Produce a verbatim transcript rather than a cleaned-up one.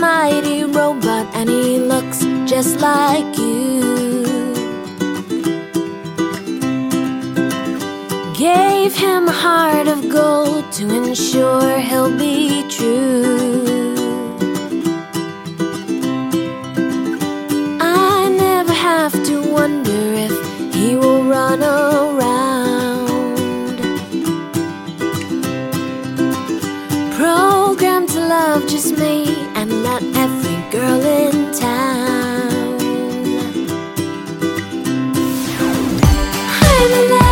mighty robot and he looks just like you. Gave him a heart of gold to ensure he'll be true. I never have to wonder if he will run around. Programmed to love just me and not every girl in town. I'm in love.